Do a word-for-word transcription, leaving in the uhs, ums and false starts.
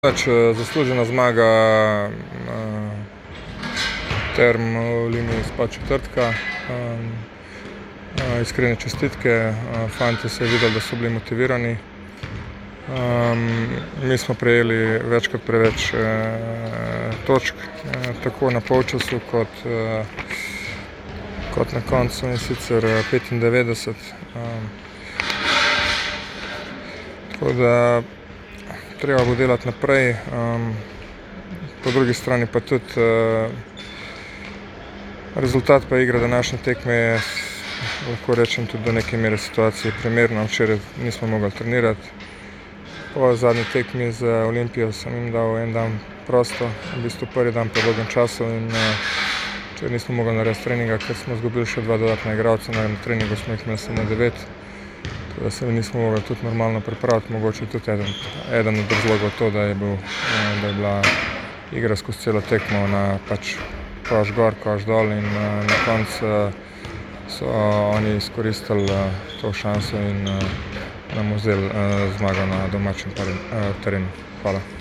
Pač zaslužena zmaga Term Olimije iz četrtka. Iskrene čestitke, fantje se je videlo, da so bili motivirani. Mi smo prejeli več kot preveč točk, tako na polčasu kot, kot na koncu, in sicer petindevetdeset. Tako da treba bo delati naprej, po drugi strani pa tudi rezultat pa igra današnje tekme je, lahko rečem, tudi do neke mere situacije primerna. Včeraj nismo mogli trenirati. Po zadnji tekmi z Olimpijo sem jim dal en dan prosto, v bistvu prvi dan po dolgem času, in včeraj nismo mogli narediti treninga, ker smo izgubili še dva dodatna igralca, na treningu smo jih imeli samo devet. Da se nismo mogli tudi normalno pripraviti, mogoče tudi eden, eden od razlogov to, da je, bil, da je bila igra skozi celo tekmo na pač koš gor, koš dol, in na koncu so oni izkoristili to šanso in nam vzeli zmago na domačem terenu. Hvala.